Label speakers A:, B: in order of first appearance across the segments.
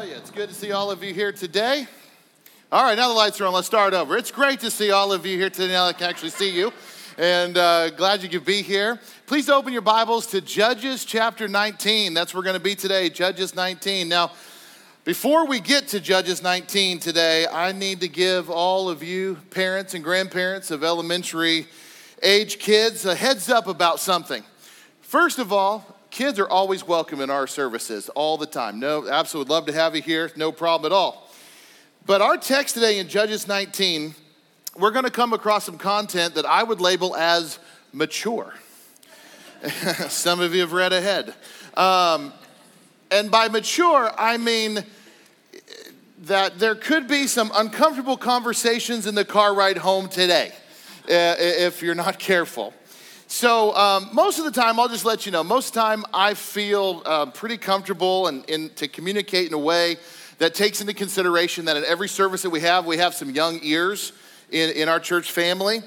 A: tell you, it's good to see all of you here today. All right, now the lights are on. Let's start over. It's great to see all of you here today. Now I can actually see you, and glad you could be here. Please open your Bibles to Judges chapter 19. That's where we're going to be today, Judges 19. Now, before we get to Judges 19 today, I need to give all of you parents and grandparents of elementary age kids a heads up about something. First of all, kids are always welcome in our services all the time. No, absolutely love to have you here. No problem at all. But our text today in Judges 19, we're going to come across some content that I would label as mature. Some of you have read ahead. And by mature, I mean that there could be some uncomfortable conversations in the car ride home today, if you're not careful. So most of the time, I'll just let you know, most of the time I feel pretty comfortable and to communicate in a way that takes into consideration that in every service that we have some young ears in our church family.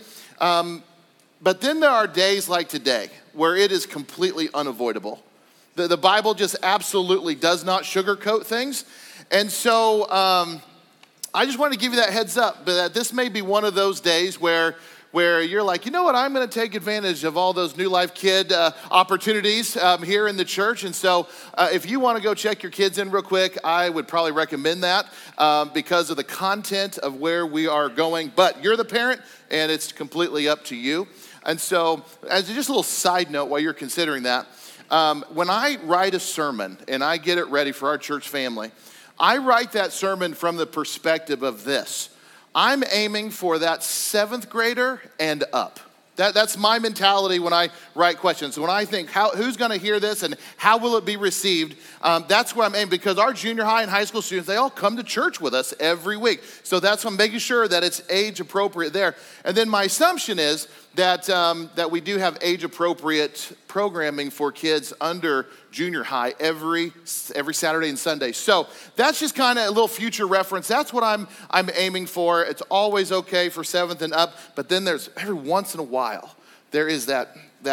A: But then there are days like today where it is completely unavoidable. The Bible just absolutely does not sugarcoat things. And so I just want to give you that heads up that this may be one of those days where you're like, you know what, I'm going to take advantage of all those New Life Kid opportunities here in the church. And so if you want to go check your kids in real quick, I would probably recommend that because of the content of where we are going. But you're the parent, and it's completely up to you. And so as just a little side note while you're considering that, when I write a sermon and I get it ready for our church family, I write that sermon from the perspective of this. I'm aiming for that 7th grader and up. That's my mentality when I write questions. When I think, who's going to hear this and how will it be received, that's where I'm aiming, because our junior high and high school students, they all come to church with us every week. So that's why I'm making sure that it's age appropriate there. And then my assumption is that we do have age appropriate programming for kids under junior high every Saturday and Sunday. So that's just kind of a little future reference. That's what I'm aiming for. It's always okay for 7th and up, but then there's every once in a while there is that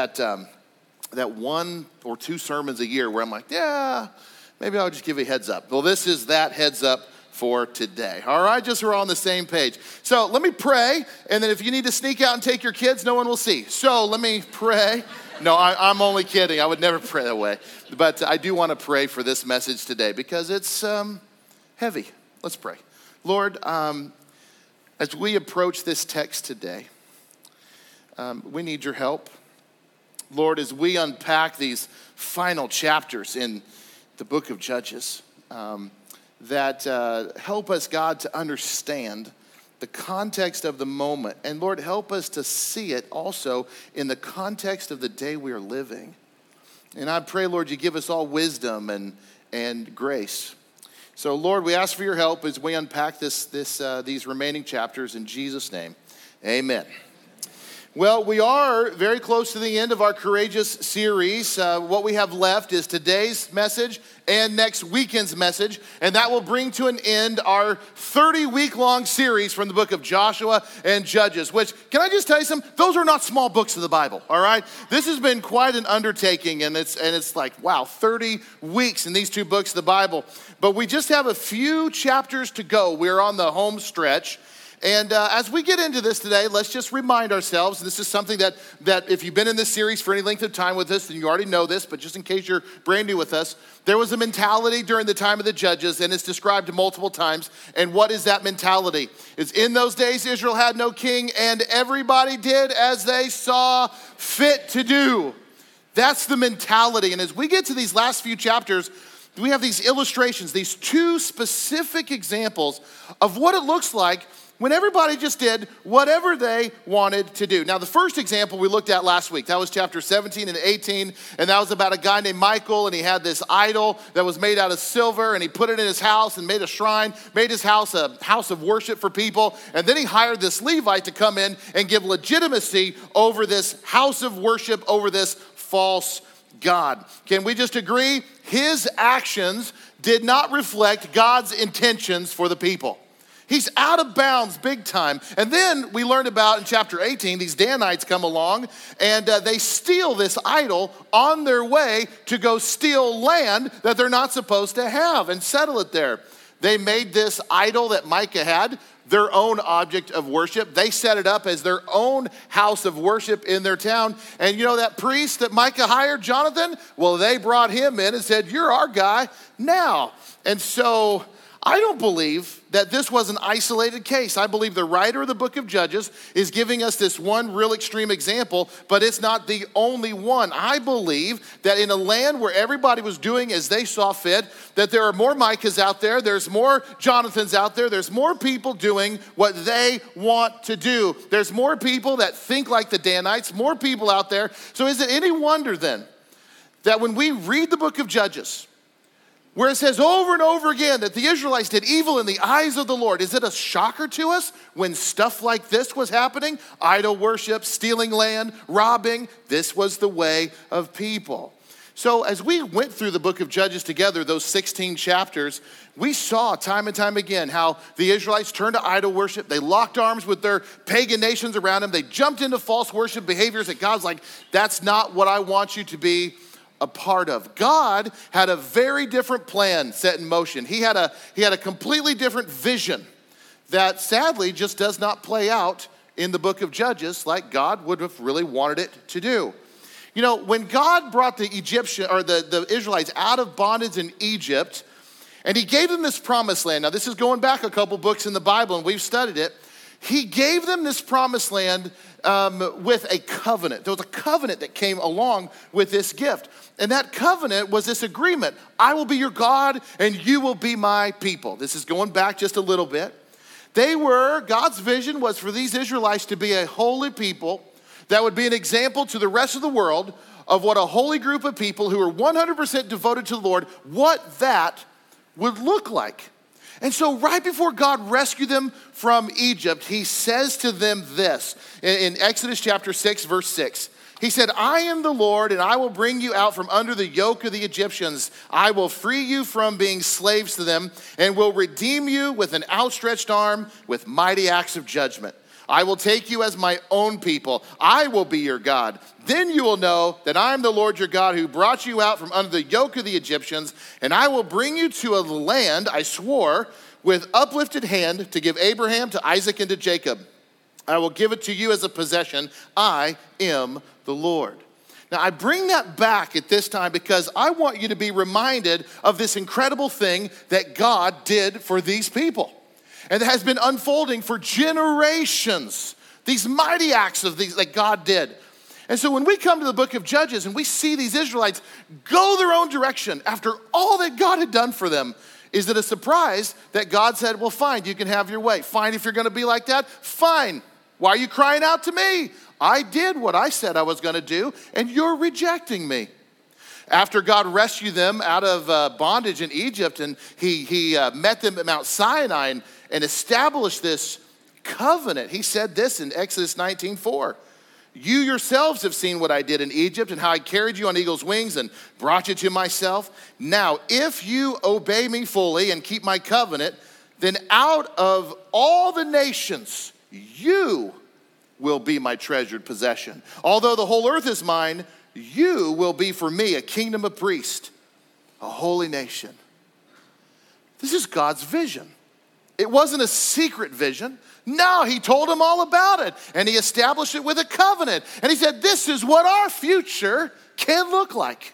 A: 1 or 2 sermons a year where I'm like, yeah, maybe I'll just give you a heads up. Well, this is that heads up for today. All right, just so we're on the same page. So let me pray, and then if you need to sneak out and take your kids, no one will see. So let me pray. No, I'm only kidding. I would never pray that way. But I do want to pray for this message today because it's heavy. Let's pray. Lord, as we approach this text today, we need your help. Lord, as we unpack these final chapters in the book of Judges, that help us, God, to understand the context of the moment. And Lord, help us to see it also in the context of the day we are living. And I pray, Lord, you give us all wisdom and grace. So, Lord, we ask for your help as we unpack these remaining chapters in Jesus' name. Amen. Well, we are very close to the end of our Courageous series. What we have left is today's message and next weekend's message, and that will bring to an end our 30-week-long series from the book of Joshua and Judges, which, can I just tell you something? Those are not small books of the Bible, all right? This has been quite an undertaking, and it's like, wow, 30 weeks in these 2 books of the Bible. But we just have a few chapters to go. We're on the home stretch. And as we get into this today, let's just remind ourselves, this is something that if you've been in this series for any length of time with us, then you already know this, but just in case you're brand new with us, there was a mentality during the time of the Judges, and it's described multiple times. And what is that mentality? It's in those days Israel had no king, and everybody did as they saw fit to do. That's the mentality. And as we get to these last few chapters, we have these illustrations, these 2 specific examples of what it looks like when everybody just did whatever they wanted to do. Now, the first example we looked at last week, that was chapter 17 and 18, and that was about a guy named Michael, and he had this idol that was made out of silver, and he put it in his house and made a shrine, made his house a house of worship for people, and then he hired this Levite to come in and give legitimacy over this house of worship, over this false God. Can we just agree? His actions did not reflect God's intentions for the people. He's out of bounds big time. And then we learned about in chapter 18, these Danites come along and they steal this idol on their way to go steal land that they're not supposed to have and settle it there. They made this idol that Micah had their own object of worship. They set it up as their own house of worship in their town. And you know that priest that Micah hired, Jonathan? Well, they brought him in and said, you're our guy now. And so I don't believe that this was an isolated case. I believe the writer of the book of Judges is giving us this one real extreme example, but it's not the only one. I believe that in a land where everybody was doing as they saw fit, that there are more Micahs out there, there's more Jonathans out there, there's more people doing what they want to do. There's more people that think like the Danites, more people out there. So is it any wonder then that when we read the book of Judges, where it says over and over again that the Israelites did evil in the eyes of the Lord, is it a shocker to us when stuff like this was happening? Idol worship, stealing land, robbing. This was the way of people. So as we went through the book of Judges together, those 16 chapters, we saw time and time again how the Israelites turned to idol worship. They locked arms with their pagan nations around them. They jumped into false worship behaviors that God's like, that's not what I want you to be a part of. God had a very different plan set in motion. He had a completely different vision that sadly just does not play out in the book of Judges like God would have really wanted it to do. You know, when God brought the Israelites out of bondage in Egypt, and he gave them this promised land. Now this is going back a couple books in the Bible and we've studied it. He gave them this promised land with a covenant. There was a covenant that came along with this gift. And that covenant was this agreement. I will be your God and you will be my people. This is going back just a little bit. God's vision was for these Israelites to be a holy people that would be an example to the rest of the world of what a holy group of people who are 100% devoted to the Lord, what that would look like. And so right before God rescued them from Egypt, he says to them this in Exodus chapter 6, verse 6. He said, I am the Lord, and I will bring you out from under the yoke of the Egyptians. I will free you from being slaves to them and will redeem you with an outstretched arm with mighty acts of judgment. I will take you as my own people. I will be your God. Then you will know that I am the Lord your God who brought you out from under the yoke of the Egyptians, and I will bring you to a land I swore with uplifted hand to give Abraham, to Isaac, and to Jacob. I will give it to you as a possession. I am the Lord. Now, I bring that back at this time because I want you to be reminded of this incredible thing that God did for these people. And that has been unfolding for generations. These mighty acts that God did. And so when we come to the book of Judges and we see these Israelites go their own direction after all that God had done for them, is it a surprise that God said, well, fine, you can have your way. Fine, if you're going to be like that, fine. Why are you crying out to me? I did what I said I was going to do, and you're rejecting me. After God rescued them out of bondage in Egypt, and he met them at Mount Sinai and established this covenant, he said this in Exodus 19:4. You yourselves have seen what I did in Egypt and how I carried you on eagle's wings and brought you to myself. Now, if you obey me fully and keep my covenant, then out of all the nations, you will be my treasured possession. Although the whole earth is mine, you will be for me a kingdom of priests, a holy nation. This is God's vision. It wasn't a secret vision. No, he told them all about it. And he established it with a covenant. And he said, this is what our future can look like.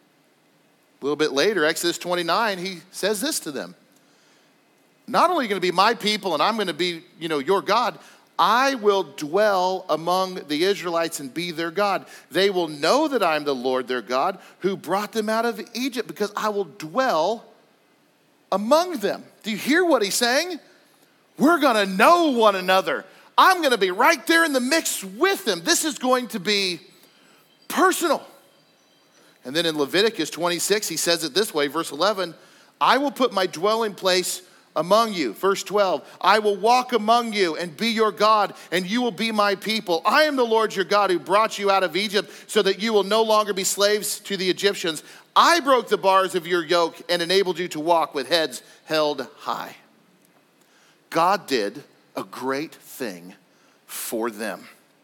A: A little bit later, Exodus 29, he says this to them. Not only are you going to be my people and I'm going to be, your God, I will dwell among the Israelites and be their God. They will know that I am the Lord their God who brought them out of Egypt because I will dwell among them. Do you hear what he's saying? We're going to know one another. I'm going to be right there in the mix with them. This is going to be personal. And then in Leviticus 26, he says it this way, verse 11, I will put my dwelling place among you. Verse 12, I will walk among you and be your God, and you will be my people. I am the Lord your God who brought you out of Egypt so that you will no longer be slaves to the Egyptians. I broke the bars of your yoke and enabled you to walk with heads held high. God did a great thing for them.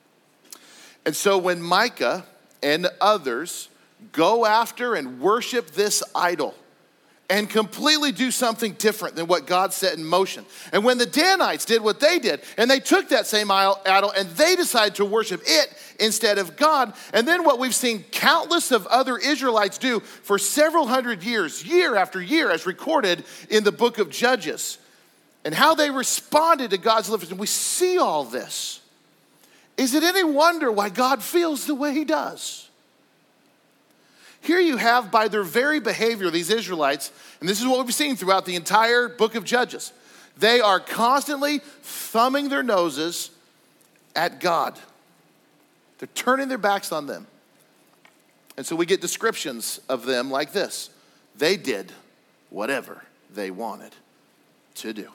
A: And so when Micah and others go after and worship this idol, and completely do something different than what God set in motion. And when the Danites did what they did, and they took that same idol and they decided to worship it instead of God, and then what we've seen countless of other Israelites do for several hundred years, year after year, as recorded in the book of Judges, and how they responded to God's deliverance. And we see all this. Is it any wonder why God feels the way he does? Here you have, by their very behavior, these Israelites, and this is what we've seen throughout the entire book of Judges. They are constantly thumbing their noses at God. They're turning their backs on them. And so we get descriptions of them like this. They did whatever they wanted to do.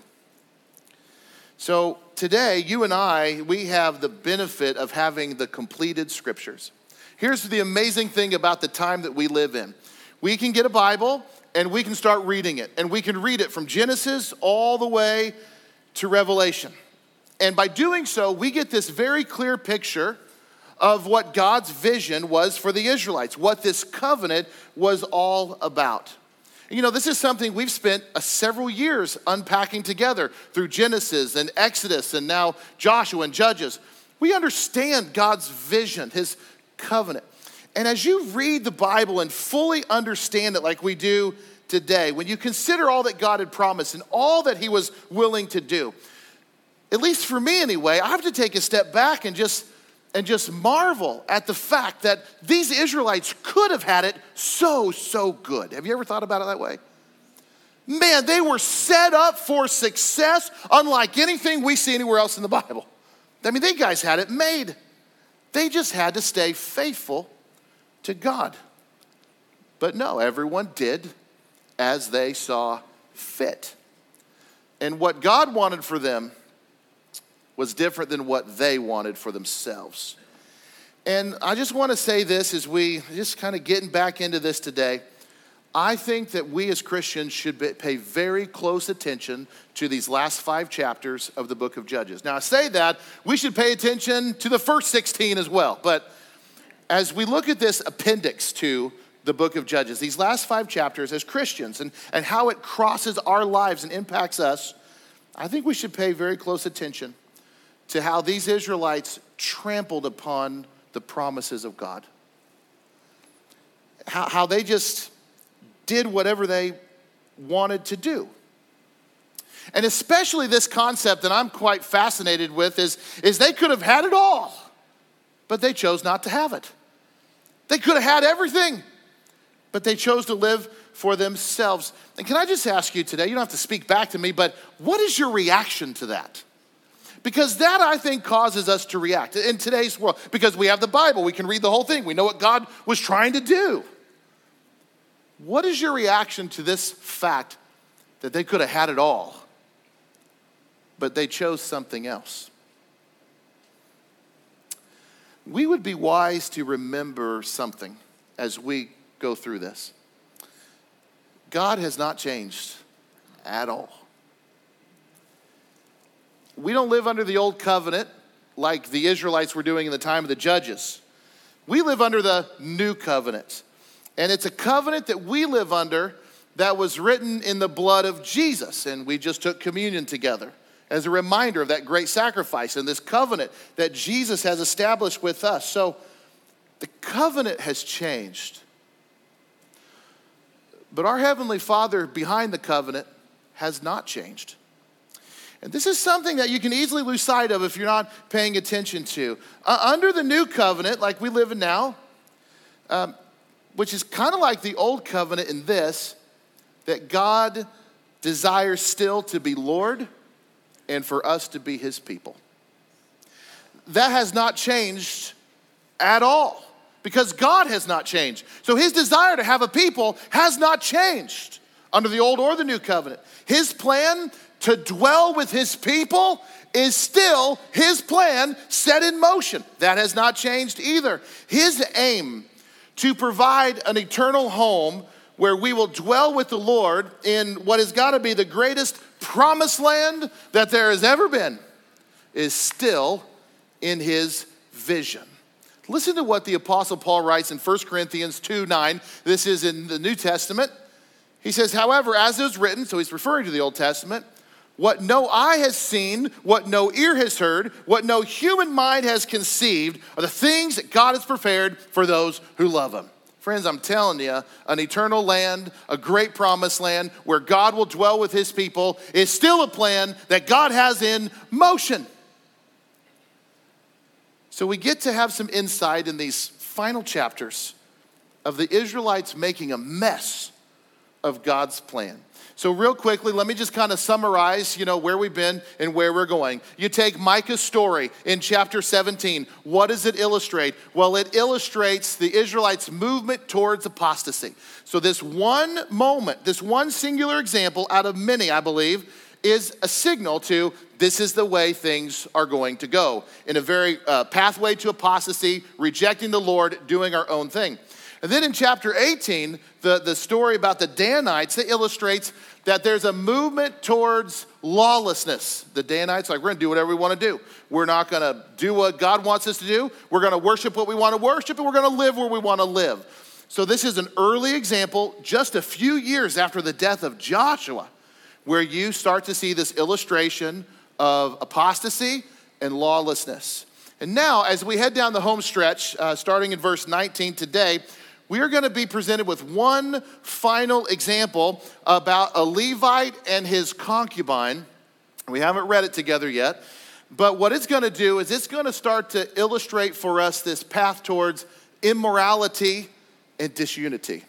A: So today, you and I, we have the benefit of having the completed scriptures. Here's the amazing thing about the time that we live in. We can get a Bible and we can start reading it. And we can read it from Genesis all the way to Revelation. And by doing so, we get this very clear picture of what God's vision was for the Israelites, what this covenant was all about. You know, this is something we've spent several years unpacking together through Genesis and Exodus and now Joshua and Judges. We understand God's vision, his covenant. And as you read the Bible and fully understand it like we do today, when you consider all that God had promised and all that he was willing to do, at least for me anyway, I have to take a step back and just marvel at the fact that these Israelites could have had it so good. Have you ever thought about it that way? Man, they were set up for success unlike anything we see anywhere else in the Bible. I mean, they guys had it made. They just had to stay faithful to God. But no, everyone did as they saw fit. And what God wanted for them was different than what they wanted for themselves. And I just want to say this as we just kind of getting back into this today. I think that we as Christians should pay very close attention to these last 5 chapters of the book of Judges. Now, I say that, we should pay attention to the first 16 as well. But as we look at this appendix to the book of Judges, these last 5 chapters as Christians and how it crosses our lives and impacts us, I think we should pay very close attention to how these Israelites trampled upon the promises of God. How they just did whatever they wanted to do. And especially this concept that I'm quite fascinated with is they could have had it all, but they chose not to have it. They could have had everything, but they chose to live for themselves. And can I just ask you today, you don't have to speak back to me, but what is your reaction to that? Because that, I think, causes us to react in today's world. Because we have the Bible, we can read the whole thing. We know what God was trying to do. What is your reaction to this fact that they could have had it all, but they chose something else? We would be wise to remember something as we go through this. God has not changed at all. We don't live under the old covenant like the Israelites were doing in the time of the Judges. We live under the new covenant. And it's a covenant that we live under that was written in the blood of Jesus. And we just took communion together as a reminder of that great sacrifice and this covenant that Jesus has established with us. So the covenant has changed. But our Heavenly Father behind the covenant has not changed. And this is something that you can easily lose sight of if you're not paying attention to. Under the new covenant, like we live in now, which is kind of like the old covenant in this, that God desires still to be Lord and for us to be his people. That has not changed at all because God has not changed. So his desire to have a people has not changed under the old or the new covenant. His plan to dwell with his people is still his plan set in motion. That has not changed either. His aim to provide an eternal home where we will dwell with the Lord in what has got to be the greatest promised land that there has ever been is still in his vision. Listen to what the Apostle Paul writes in 1 Corinthians 2:9. This is in the New Testament. He says, however, as it was written, so he's referring to the Old Testament, what no eye has seen, what no ear has heard, what no human mind has conceived are the things that God has prepared for those who love him. Friends, I'm telling you, an eternal land, a great promised land where God will dwell with his people is still a plan that God has in motion. So we get to have some insight in these final chapters of the Israelites making a mess of God's plan. So real quickly, let me just kind of summarize, where we've been and where we're going. You take Micah's story in chapter 17. What does it illustrate? Well, it illustrates the Israelites' movement towards apostasy. So this one moment, this one singular example out of many, I believe, is a signal to this is the way things are going to go. In a very pathway to apostasy, rejecting the Lord, doing our own thing. And then in chapter 18, the story about the Danites, it illustrates that there's a movement towards lawlessness. The Danites, we're going to do whatever we want to do. We're not going to do what God wants us to do. We're going to worship what we want to worship, and we're going to live where we want to live. So this is an early example, just a few years after the death of Joshua, where you start to see this illustration of apostasy and lawlessness. And now, as we head down the home stretch, starting in verse 19 today, we are going to be presented with one final example about a Levite and his concubine. We haven't read it together yet, but what it's going to do is it's going to start to illustrate for us this path towards immorality and disunity.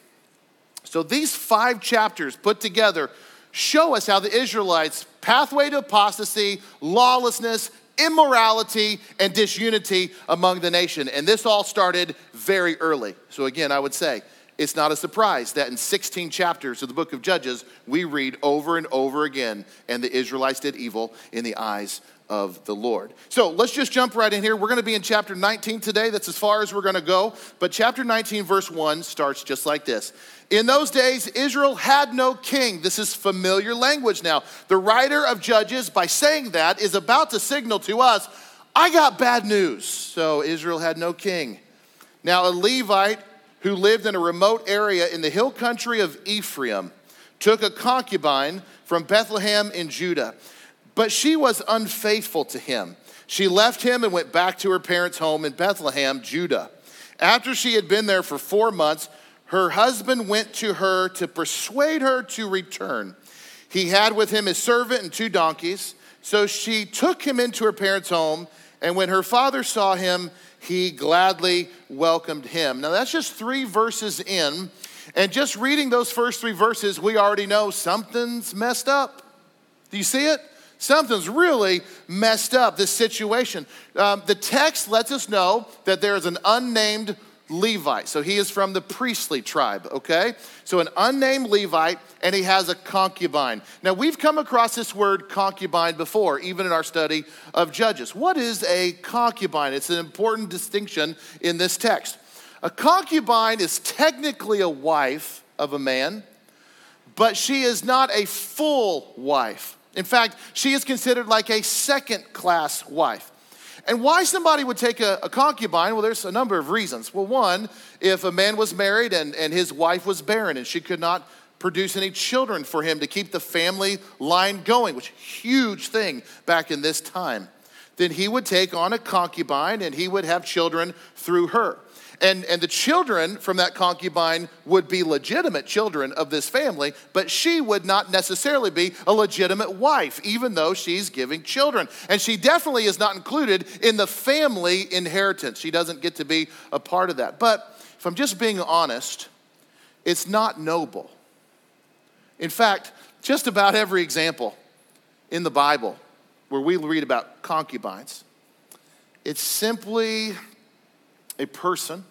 A: So these 5 chapters put together show us how the Israelites' pathway to apostasy, lawlessness, immorality, and disunity among the nation. And this all started very early. So again, I would say it's not a surprise that in 16 chapters of the book of Judges, we read over and over again, and the Israelites did evil in the eyes of the Lord. So let's just jump right in here. We're going to be in chapter 19 today. That's as far as we're going to go. But chapter 19, verse 1 starts just like this. In those days, Israel had no king. This is familiar language now. The writer of Judges, by saying that, is about to signal to us, I got bad news. So Israel had no king. Now, a Levite who lived in a remote area in the hill country of Ephraim took a concubine from Bethlehem in Judah. But she was unfaithful to him. She left him and went back to her parents' home in Bethlehem, Judah. After she had been there for 4 months, her husband went to her to persuade her to return. He had with him his servant and 2 donkeys. So she took him into her parents' home, and when her father saw him, he gladly welcomed him. Now that's just 3 verses in, and just reading those first 3 verses, we already know something's messed up. Do you see it? Something's really messed up, this situation. The text lets us know that there is an unnamed Levite. So he is from the priestly tribe, okay? So an unnamed Levite, and he has a concubine. Now, we've come across this word concubine before, even in our study of Judges. What is a concubine? It's an important distinction in this text. A concubine is technically a wife of a man, but she is not a full wife. In fact, she is considered like a second-class wife. And why somebody would take a concubine? Well, there's a number of reasons. Well, one, if a man was married and his wife was barren and she could not produce any children for him to keep the family line going, which is a huge thing back in this time, then he would take on a concubine and he would have children through her. And the children from that concubine would be legitimate children of this family, but she would not necessarily be a legitimate wife, even though she's giving children. And she definitely is not included in the family inheritance. She doesn't get to be a part of that. But if I'm just being honest, it's not noble. In fact, just about every example in the Bible where we read about concubines, it's simply a person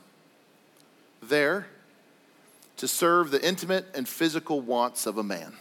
A: there to serve the intimate and physical wants of a man.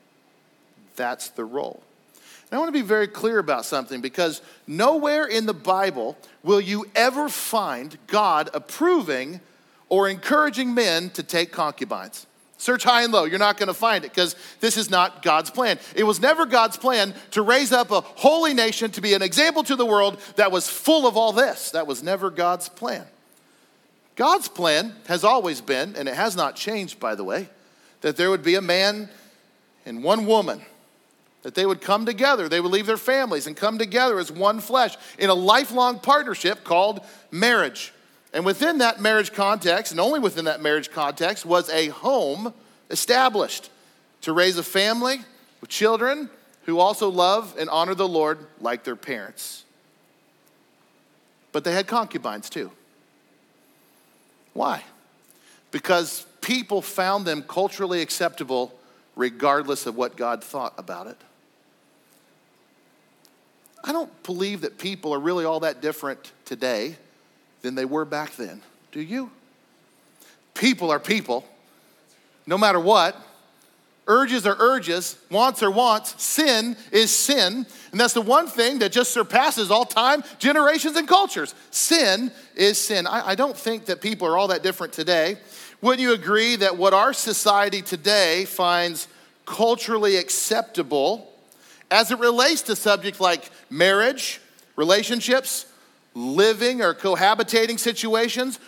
A: That's the role. And I want to be very clear about something, because nowhere in the Bible will you ever find God approving or encouraging men to take concubines. Search high and low, you're not going to find it, because this is not God's plan. It was never God's plan to raise up a holy nation to be an example to the world that was full of all this. That was never God's plan. God's plan has always been, and it has not changed, by the way, that there would be a man and one woman, that they would come together. They would leave their families and come together as one flesh in a lifelong partnership called marriage. And within that marriage context, and only within that marriage context, was a home established to raise a family with children who also love and honor the Lord like their parents. But they had concubines too. Why? Because people found them culturally acceptable regardless of what God thought about it. I don't believe that people are really all that different today than they were back then. Do you? People are people, no matter what. Urges are urges, wants are wants, sin is sin. And that's the one thing that just surpasses all time, generations, and cultures. Sin is sin. I don't think that people are all that different today. Wouldn't you agree that what our society today finds culturally acceptable as it relates to subjects like marriage, relationships, living or cohabitating situations,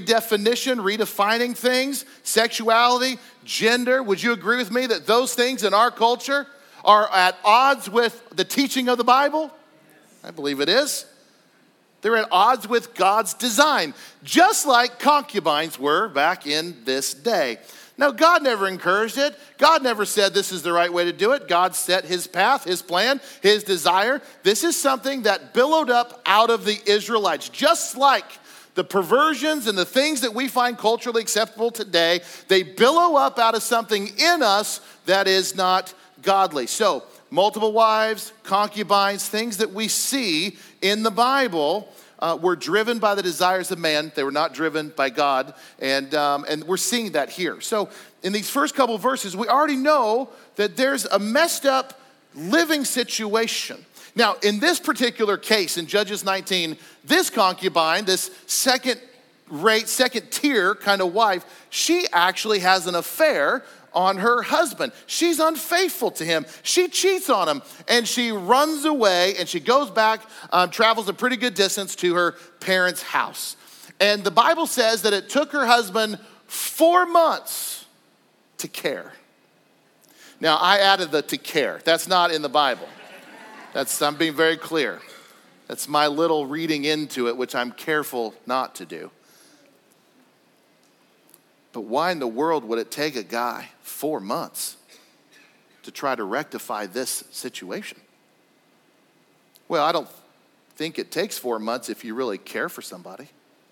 A: redefining things, sexuality, gender? Would you agree with me that those things in our culture are at odds with the teaching of the Bible? I believe it is. They're at odds with God's design, just like concubines were back in this day. Now, God never encouraged it. God never said this is the right way to do it. God set his path, his plan, his desire. This is something that billowed up out of the Israelites. Just like the perversions and the things that we find culturally acceptable today, they billow up out of something in us that is not godly. So, multiple wives, concubines, things that we see in the Bible were driven by the desires of man. They were not driven by God. And we're seeing that here. So in these first couple verses, we already know that there's a messed up living situation. Now, in this particular case, in Judges 19, this concubine, this second-rate, second-tier kind of wife, she actually has an affair on her husband. She's unfaithful to him. She cheats on him, and she runs away, and she goes back, travels a pretty good distance to her parents' house. And the Bible says that it took her husband 4 months to care. Now, I added the to care. That's not in the Bible. I'm being very clear. That's my little reading into it, which I'm careful not to do. But why in the world would it take a guy 4 months to try to rectify this situation? Well, I don't think it takes 4 months if you really care for somebody.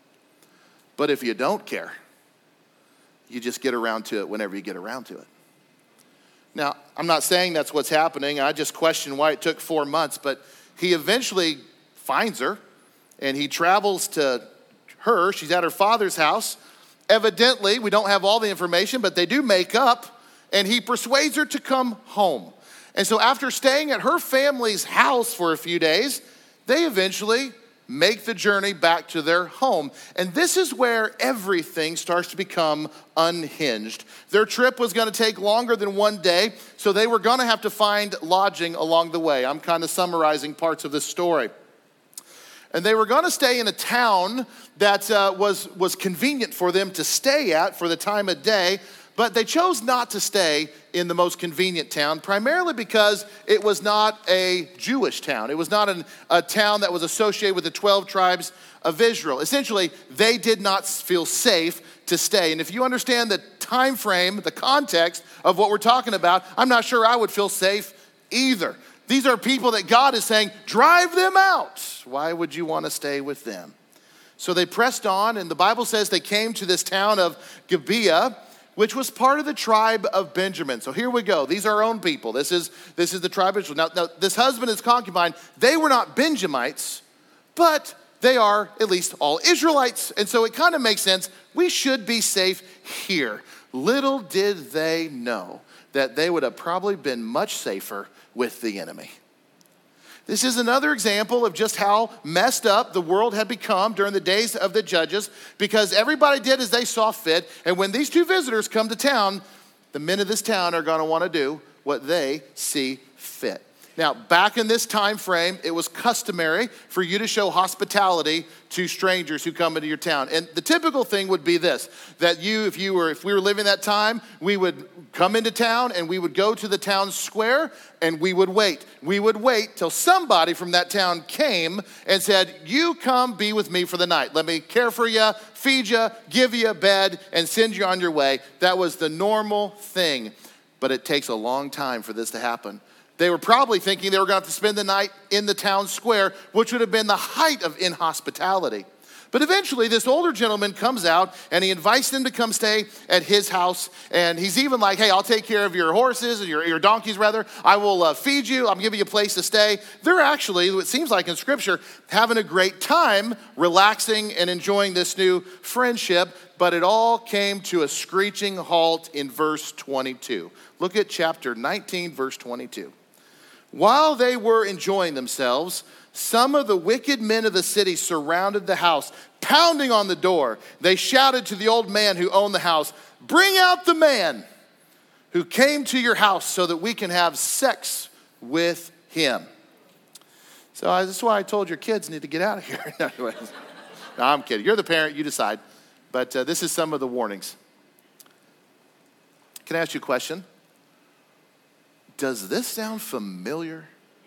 A: But if you don't care, you just get around to it whenever you get around to it. Now, I'm not saying that's what's happening. I just question why it took 4 months. But he eventually finds her, and he travels to her. She's at her father's house. Evidently, we don't have all the information, but they do make up, and he persuades her to come home. And so after staying at her family's house for a few days, they eventually make the journey back to their home. And this is where everything starts to become unhinged. Their trip was going to take longer than 1 day, so they were going to have to find lodging along the way. I'm kind of summarizing parts of this story. And they were going to stay in a town that was convenient for them to stay at for the time of day, but they chose not to stay in the most convenient town, primarily because it was not a Jewish town. It was not a town that was associated with the 12 tribes of Israel. Essentially, they did not feel safe to stay. And if you understand the time frame, the context of what we're talking about, I'm not sure I would feel safe either. These are people that God is saying, drive them out. Why would you want to stay with them? So they pressed on, and the Bible says they came to this town of Gibeah, which was part of the tribe of Benjamin. So here we go. These are our own people. This is the tribe of Israel. Now, this husband and his concubine, they were not Benjamites, but they are at least all Israelites. And so it kind of makes sense. We should be safe here. Little did they know that they would have probably been much safer with the enemy. This is another example of just how messed up the world had become during the days of the judges, because everybody did as they saw fit. And when these two visitors come to town, the men of this town are going to want to do what they see fit. Now, back in this time frame, it was customary for you to show hospitality to strangers who come into your town. And the typical thing would be this, that if we were living that time, we would come into town and we would go to the town square and we would wait. We would wait till somebody from that town came and said, you come be with me for the night. Let me care for you, feed you, give you a bed, and send you on your way. That was the normal thing. But it takes a long time for this to happen. They were probably thinking they were going to have to spend the night in the town square, which would have been the height of inhospitality. But eventually, this older gentleman comes out, and he invites them to come stay at his house. And he's even like, hey, I'll take care of your horses, or your donkeys, rather. I will feed you. I'm giving you a place to stay. They're actually, it seems like in Scripture, having a great time, relaxing and enjoying this new friendship. But it all came to a screeching halt in verse 22. Look at chapter 19, verse 22. While they were enjoying themselves, some of the wicked men of the city surrounded the house, pounding on the door. They shouted to the old man who owned the house, bring out the man who came to your house so that we can have sex with him. So that's why I told your kids need to get out of here. No, I'm kidding. You're the parent, you decide. But this is some of the warnings. Can I ask you a question? Does this sound familiar?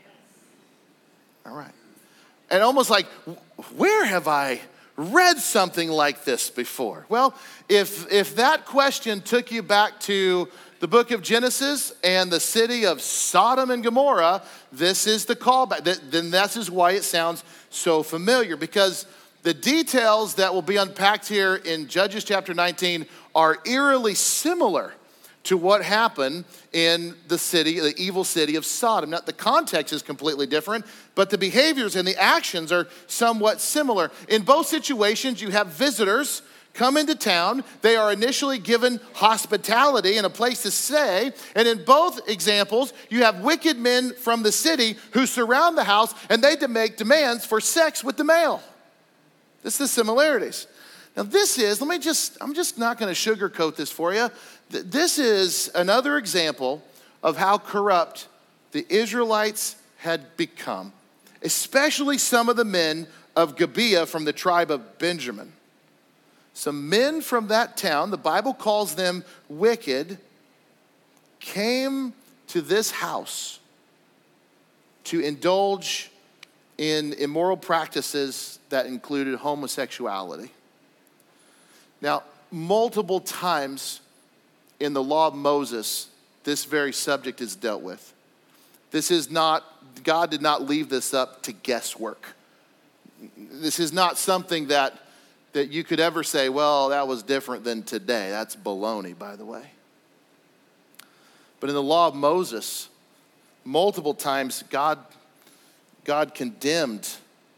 A: All right. And almost like, where have I read something like this before? Well, if that question took you back to the book of Genesis and the city of Sodom and Gomorrah, this is the callback. Then this is why it sounds so familiar, because the details that will be unpacked here in Judges chapter 19 are eerily similar to what happened in the evil city of Sodom. Now, the context is completely different, but the behaviors and the actions are somewhat similar. In both situations, you have visitors come into town. They are initially given hospitality and a place to stay. And in both examples, you have wicked men from the city who surround the house, and they make demands for sex with the male. This is the similarities. Now I'm just not going to sugarcoat this for you. This is another example of how corrupt the Israelites had become, especially some of the men of Gibeah from the tribe of Benjamin. Some men from that town, the Bible calls them wicked, came to this house to indulge in immoral practices that included homosexuality. Now, multiple times in the law of Moses, this very subject is dealt with. God did not leave this up to guesswork. This is not something that you could ever say, well, that was different than today. That's baloney, by the way. But in the law of Moses, multiple times God condemned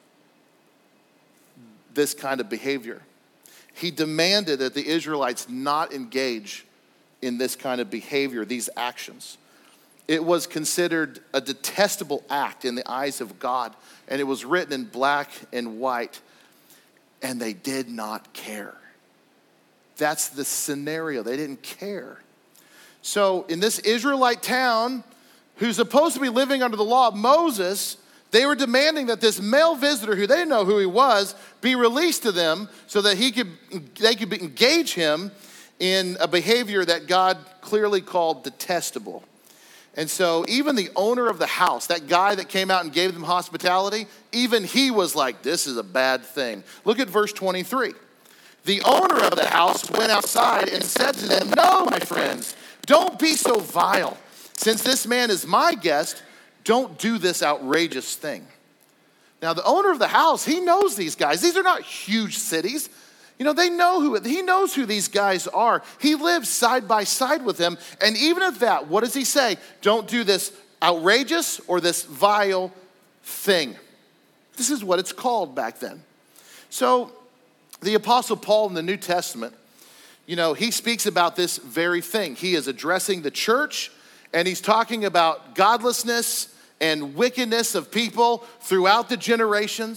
A: this kind of behavior. He demanded that the Israelites not engage in this kind of behavior, these actions. It was considered a detestable act in the eyes of God, and it was written in black and white, and they did not care. That's the scenario. They didn't care. So in this Israelite town, who's supposed to be living under the law of Moses, they were demanding that this male visitor, who they didn't know who he was, be released to them so that they could engage him in a behavior that God clearly called detestable. And so even the owner of the house, that guy that came out and gave them hospitality, even he was like, this is a bad thing. Look at verse 23. The owner of the house went outside and said to them, no, my friends, don't be so vile. Since this man is my guest, don't do this outrageous thing. Now, the owner of the house, he knows these guys. These are not huge cities. He knows who these guys are. He lives side by side with them. And even at that, what does he say? Don't do this outrageous or this vile thing. This is what it's called back then. So the Apostle Paul in the New Testament, he speaks about this very thing. He is addressing the church, and he's talking about godlessness and wickedness of people throughout the generations.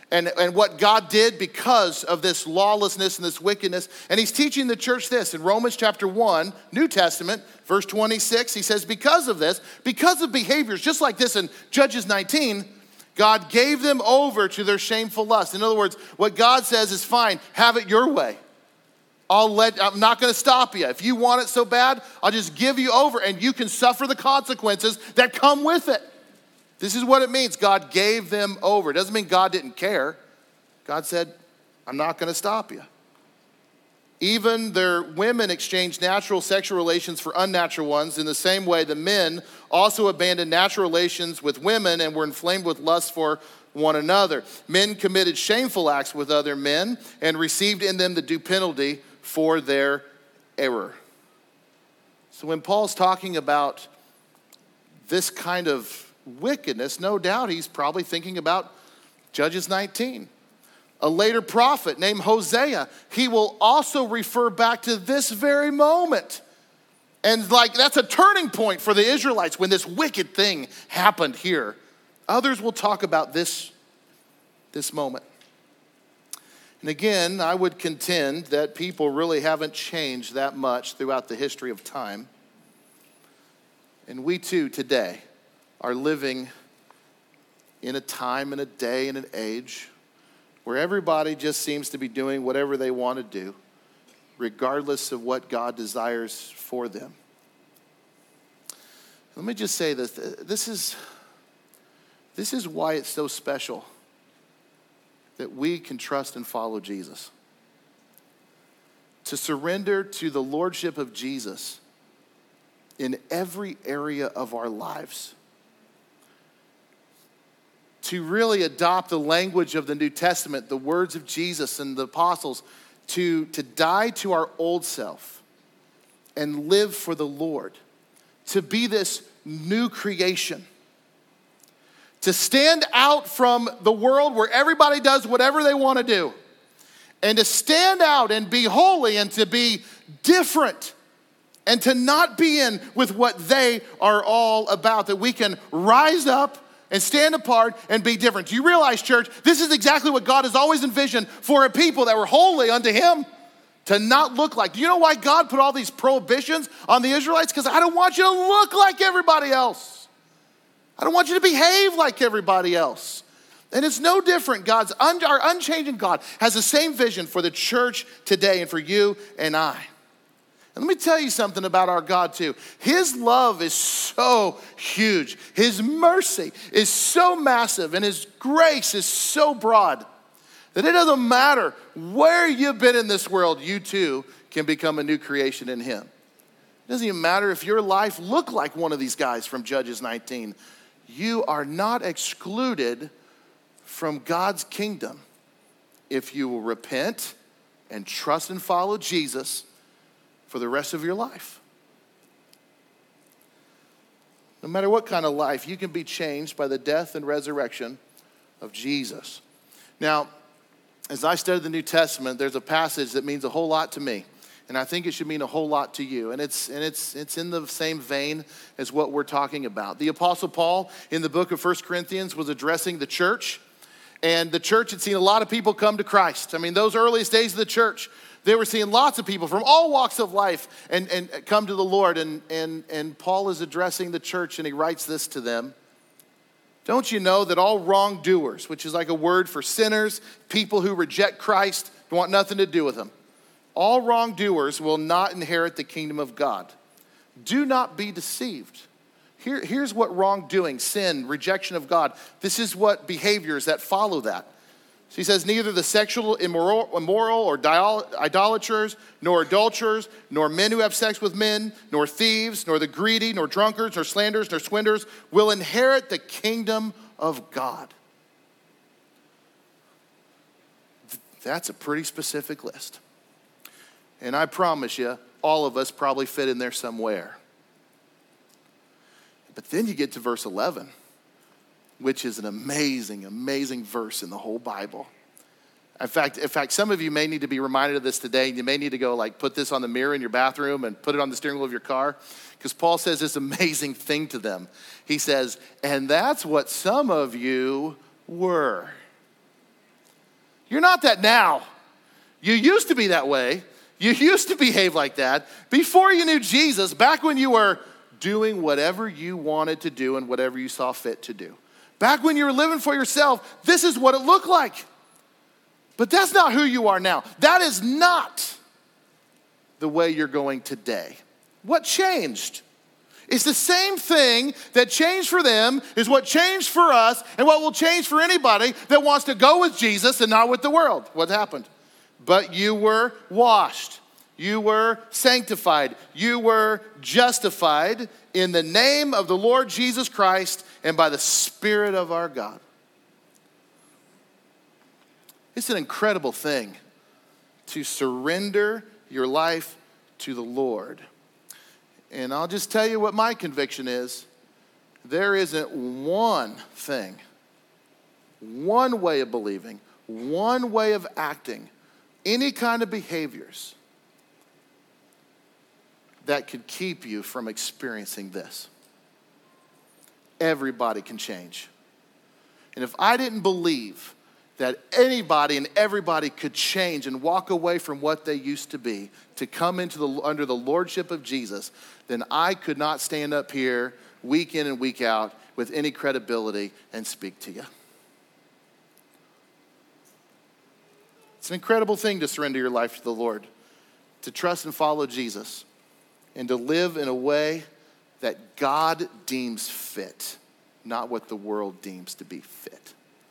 A: and what God did because of this lawlessness and this wickedness. And he's teaching the church this in Romans chapter 1, New Testament, verse 26. He says, because of this, because of behaviors just like this in Judges 19, God gave them over to their shameful lust. In other words, what God says is fine, have it your way. I'm not going to stop you. If you want it so bad, I'll just give you over and you can suffer the consequences that come with it. This is what it means. God gave them over. It doesn't mean God didn't care. God said, I'm not going to stop you. Even their women exchanged natural sexual relations for unnatural ones. In the same way, the men also abandoned natural relations with women and were inflamed with lust for one another. Men committed shameful acts with other men and received in them the due penalty for their error. So when Paul's talking about this kind of wickedness, no doubt he's probably thinking about Judges 19. A later prophet named Hosea, he will also refer back to this very moment. And that's a turning point for the Israelites when this wicked thing happened here. Others will talk about this moment. And again, I would contend that people really haven't changed that much throughout the history of time. And we too today are living in a time and a day and an age where everybody just seems to be doing whatever they want to do, regardless of what God desires for them. Let me just say this. This is why it's so special that we can trust and follow Jesus. To surrender to the lordship of Jesus in every area of our lives. To really adopt the language of the New Testament, the words of Jesus and the apostles, to die to our old self and live for the Lord. To be this new creation. To stand out from the world where everybody does whatever they want to do. And to stand out and be holy and to be different. And to not be in with what they are all about. That we can rise up and stand apart and be different. Do you realize, church, this is exactly what God has always envisioned for a people that were holy unto him. To not look like. Do you know why God put all these prohibitions on the Israelites? Because I don't want you to look like everybody else. I don't want you to behave like everybody else. And it's no different. Our unchanging God has the same vision for the church today and for you and I. And let me tell you something about our God too. His love is so huge. His mercy is so massive and his grace is so broad that it doesn't matter where you've been in this world, you too can become a new creation in him. It doesn't even matter if your life looked like one of these guys from Judges 19. You are not excluded from God's kingdom if you will repent and trust and follow Jesus for the rest of your life. No matter what kind of life, you can be changed by the death and resurrection of Jesus. Now, as I studied the New Testament, there's a passage that means a whole lot to me. And I think it should mean a whole lot to you. And it's in the same vein as what we're talking about. The Apostle Paul in the book of 1 Corinthians was addressing the church. And the church had seen a lot of people come to Christ. I mean, those earliest days of the church, they were seeing lots of people from all walks of life and come to the Lord. And Paul is addressing the church and he writes this to them. Don't you know that all wrongdoers, which is like a word for sinners, people who reject Christ, want nothing to do with him. All wrongdoers will not inherit the kingdom of God. Do not be deceived. Here's what wrongdoing, sin, rejection of God, this is what behaviors that follow that. So he says, neither the sexual immoral or idolaters, nor adulterers, nor men who have sex with men, nor thieves, nor the greedy, nor drunkards, nor slanderers, nor swindlers will inherit the kingdom of God. That's a pretty specific list. And I promise you, all of us probably fit in there somewhere. But then you get to verse 11. Which is an amazing, amazing verse in the whole Bible. In fact, some of you may need to be reminded of this today. You may need to go put this on the mirror in your bathroom and put it on the steering wheel of your car. Because Paul says this amazing thing to them. He says, and that's what some of you were. You're not that now. You used to be that way. You used to behave like that before you knew Jesus, back when you were doing whatever you wanted to do and whatever you saw fit to do. Back when you were living for yourself, this is what it looked like. But that's not who you are now. That is not the way you're going today. What changed? It's the same thing that changed for them is what changed for us and what will change for anybody that wants to go with Jesus and not with the world. What happened? But you were washed. You were sanctified. You were justified in the name of the Lord Jesus Christ and by the Spirit of our God. It's an incredible thing to surrender your life to the Lord. And I'll just tell you what my conviction is. There isn't one thing, one way of believing, one way of acting, any kind of behaviors that could keep you from experiencing this. Everybody can change. And if I didn't believe that anybody and everybody could change and walk away from what they used to be to come under the lordship of Jesus, then I could not stand up here week in and week out with any credibility and speak to you. It's an incredible thing to surrender your life to the Lord, to trust and follow Jesus, and to live in a way that God deems fit, not what the world deems to be fit.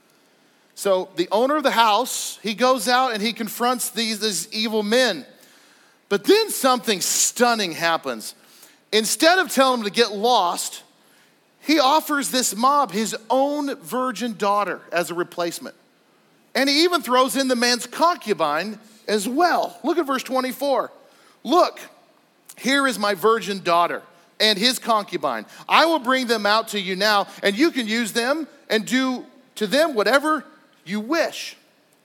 A: So the owner of the house, he goes out and he confronts these evil men. But then something stunning happens. Instead of telling them to get lost, he offers this mob his own virgin daughter as a replacement. And he even throws in the man's concubine as well. Look at verse 24. Look, here is my virgin daughter and his concubine. I will bring them out to you now, and you can use them and do to them whatever you wish.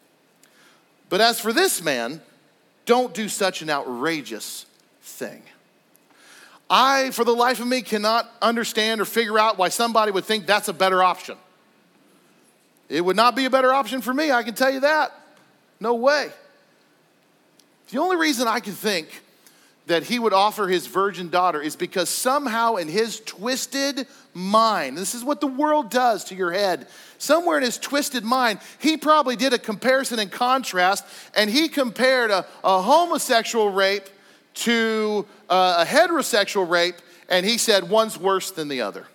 A: But as for this man, don't do such an outrageous thing. I, for the life of me, cannot understand or figure out why somebody would think that's a better option. It would not be a better option for me, I can tell you that. No way. The only reason I can think that he would offer his virgin daughter is because somehow in his twisted mind, this is what the world does to your head, somewhere in his twisted mind, he probably did a comparison and contrast, and he compared a homosexual rape to a heterosexual rape, and he said one's worse than the other,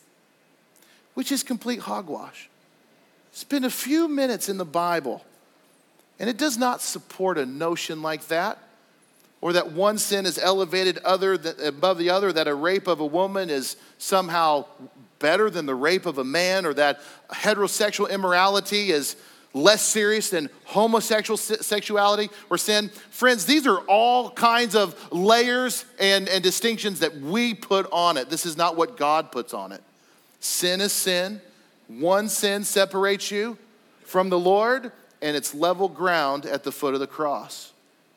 A: which is complete hogwash. Spend a few minutes in the Bible, and it does not support a notion like that, or that one sin is elevated above the other, that a rape of a woman is somehow better than the rape of a man, or that heterosexual immorality is less serious than homosexual sexuality or sin. Friends, these are all kinds of layers and distinctions that we put on it. This is not what God puts on it. Sin is sin. One sin separates you from the Lord, and it's level ground at the foot of the cross.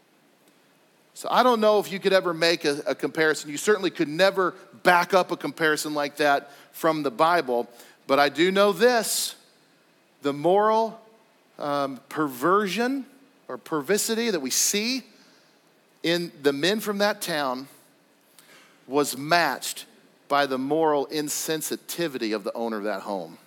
A: So I don't know if you could ever make a comparison. You certainly could never back up a comparison like that from the Bible. But I do know this: the moral perversion or perversity that we see in the men from that town was matched by the moral insensitivity of the owner of that home.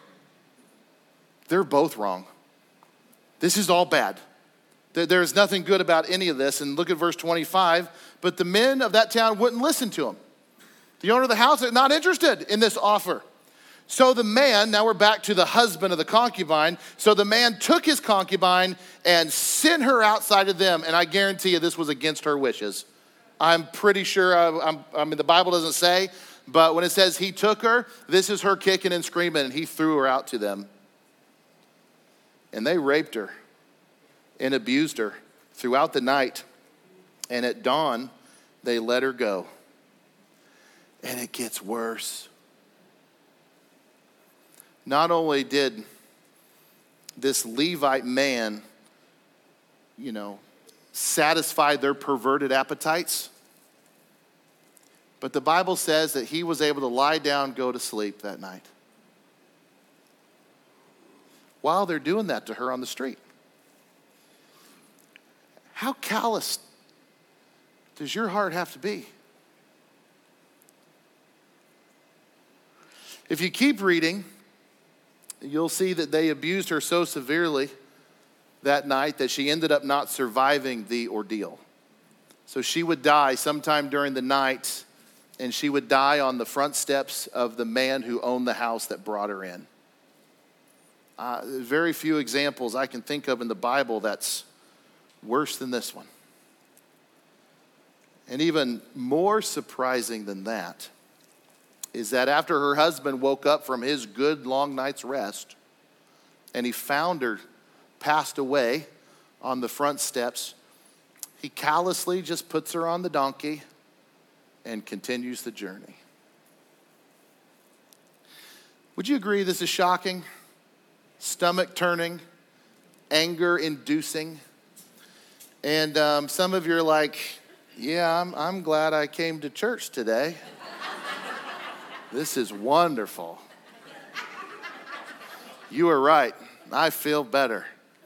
A: They're both wrong. This is all bad. There's nothing good about any of this. And look at verse 25. But the men of that town wouldn't listen to him. The owner of the house is not interested in this offer. So the man, now we're back to the husband of the concubine. So the man took his concubine and sent her outside of them. And I guarantee you this was against her wishes. I'm pretty sure, I mean, the Bible doesn't say, but when it says he took her, this is her kicking and screaming, and he threw her out to them. And they raped her and abused her throughout the night. And at dawn, they let her go. And it gets worse. Not only did this Levite man, satisfy their perverted appetites, but the Bible says that he was able to lie down, go to sleep that night, while they're doing that to her on the street. How callous does your heart have to be? If you keep reading, you'll see that they abused her so severely that night that she ended up not surviving the ordeal. So she would die sometime during the night, and she would die on the front steps of the man who owned the house that brought her in. Very few examples I can think of in the Bible that's worse than this one. And even more surprising than that is that after her husband woke up from his good long night's rest and he found her passed away on the front steps, he callously just puts her on the donkey and continues the journey. Would you agree this is shocking, stomach-turning, anger-inducing? And some of you are like, yeah, I'm glad I came to church today. This is wonderful. You are right. I feel better.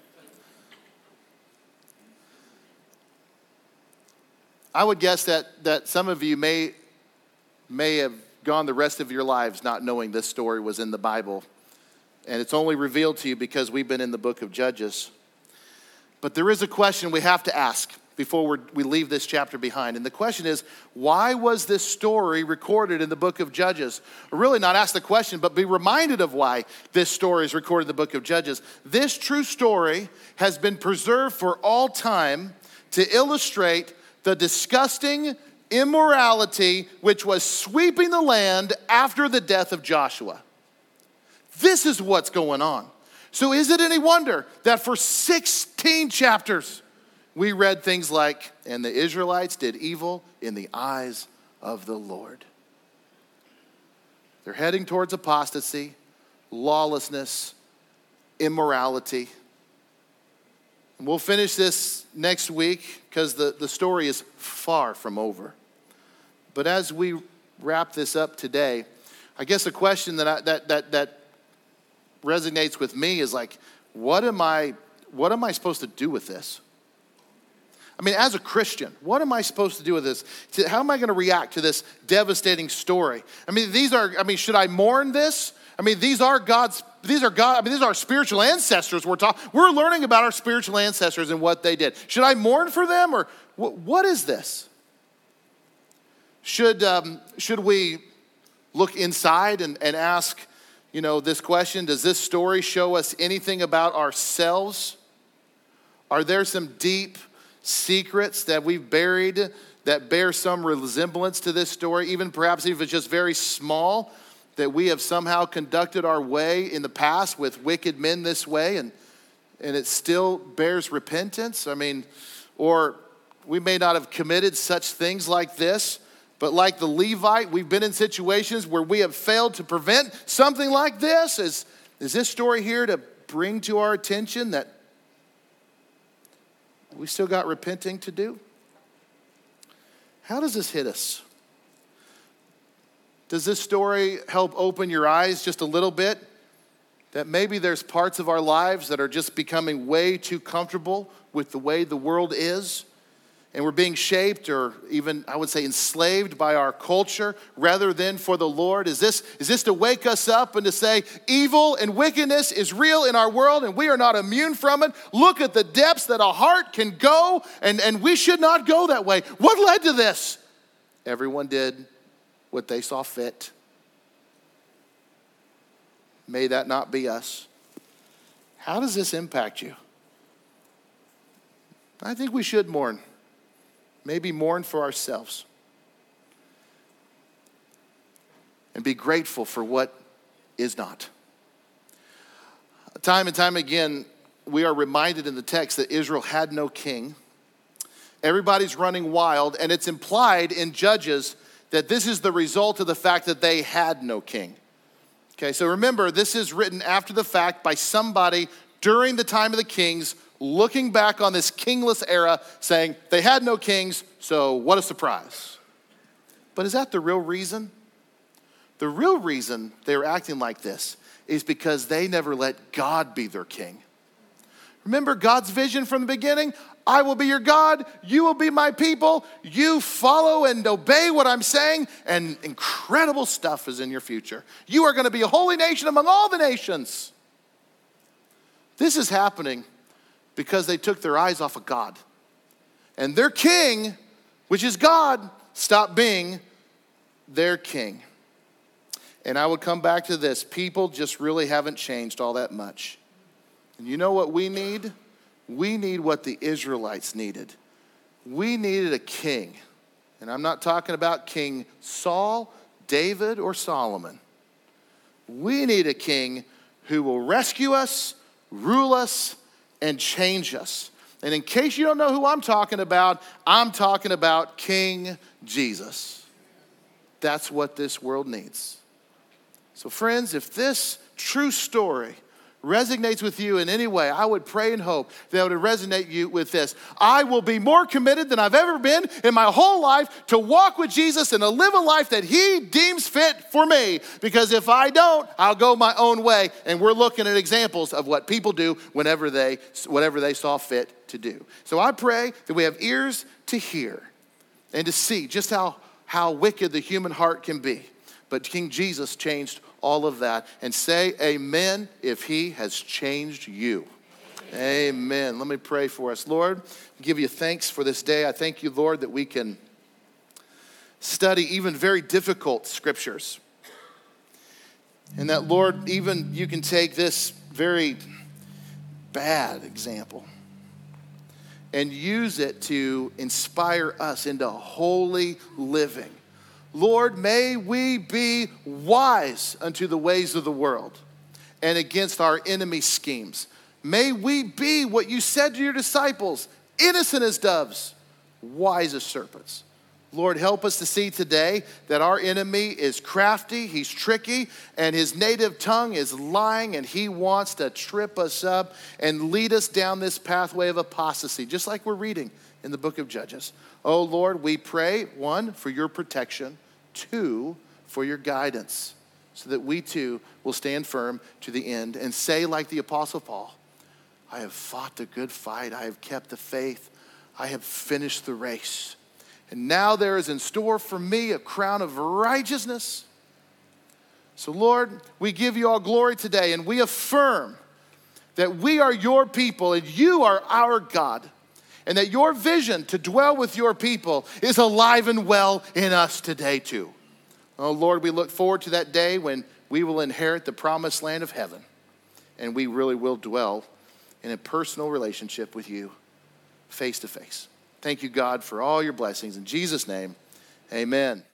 A: I would guess that some of you may have gone the rest of your lives not knowing this story was in the Bible. And it's only revealed to you because we've been in the book of Judges. But there is a question we have to ask before we leave this chapter behind. And the question is, why was this story recorded in the book of Judges? Or really not ask the question, but be reminded of why this story is recorded in the book of Judges. This true story has been preserved for all time to illustrate the disgusting immorality which was sweeping the land after the death of Joshua. This is what's going on. So is it any wonder that for 16 chapters, we read things like, and the Israelites did evil in the eyes of the Lord. They're heading towards apostasy, lawlessness, immorality. And we'll finish this next week because the story is far from over. But as we wrap this up today, I guess a question that resonates with me is like, what am I supposed to do with this? I mean, as a Christian, what am I supposed to do with this? How am I going to react to this devastating story? I mean, should I mourn this? I mean, these are our spiritual ancestors we're talking. We're learning about our spiritual ancestors and what they did. Should I mourn for them, or what is this? Should we look inside and ask, this question? Does this story show us anything about ourselves? Are there some deep secrets that we've buried that bear some resemblance to this story, even perhaps if it's just very small, that we have somehow conducted our way in the past with wicked men this way, and it still bears repentance? I mean, or we may not have committed such things like this, but like the Levite, we've been in situations where we have failed to prevent something like this. Is this story here to bring to our attention that we still got repenting to do? How does this hit us? Does this story help open your eyes just a little bit? That maybe there's parts of our lives that are just becoming way too comfortable with the way the world is, and we're being shaped, or even, I would say, enslaved by our culture rather than for the Lord? Is this to wake us up and to say, evil and wickedness is real in our world and we are not immune from it? Look at the depths that a heart can go, and we should not go that way. What led to this? Everyone did what they saw fit. May that not be us. How does this impact you? I think we should mourn. Maybe mourn for ourselves. And be grateful for what is not. Time and time again, we are reminded in the text that Israel had no king. Everybody's running wild, and it's implied in Judges that this is the result of the fact that they had no king. Okay, so remember, this is written after the fact by somebody during the time of the kings, looking back on this kingless era, saying they had no kings, so what a surprise. But is that the real reason? The real reason they were acting like this is because they never let God be their king. Remember God's vision from the beginning? I will be your God, you will be my people, you follow and obey what I'm saying, and incredible stuff is in your future. You are going to be a holy nation among all the nations. This is happening because they took their eyes off of God. And their king, which is God, stopped being their king. And I would come back to this. People just really haven't changed all that much. And you know what we need? We need what the Israelites needed. We needed a king. And I'm not talking about King Saul, David, or Solomon. We need a king who will rescue us, rule us, and change us. And in case you don't know who I'm talking about King Jesus. That's what this world needs. So friends, if this true story resonates with you in any way, I would pray and hope that it would resonate you with this. I will be more committed than I've ever been in my whole life to walk with Jesus and to live a life that he deems fit for me. Because if I don't, I'll go my own way. And we're looking at examples of what people do whatever they saw fit to do. So I pray that we have ears to hear and to see just how wicked the human heart can be. But King Jesus changed all of that. And say amen if he has changed you. Amen. Let me pray for us. Lord, give you thanks for this day. I thank you, Lord, that we can study even very difficult scriptures. And that, Lord, even you can take this very bad example and use it to inspire us into holy living. Lord, may we be wise unto the ways of the world and against our enemy's schemes. May we be what you said to your disciples, innocent as doves, wise as serpents. Lord, help us to see today that our enemy is crafty, he's tricky, and his native tongue is lying, and he wants to trip us up and lead us down this pathway of apostasy, just like we're reading in the book of Judges. Oh, Lord, we pray, 1, for your protection, 2, for your guidance, so that we too will stand firm to the end and say like the Apostle Paul, I have fought the good fight, I have kept the faith, I have finished the race. And now there is in store for me a crown of righteousness. So Lord, we give you all glory today, and we affirm that we are your people and you are our God, and that your vision to dwell with your people is alive and well in us today too. Oh Lord, we look forward to that day when we will inherit the promised land of heaven, and we really will dwell in a personal relationship with you face to face. Thank you, God, for all your blessings. In Jesus' name, amen.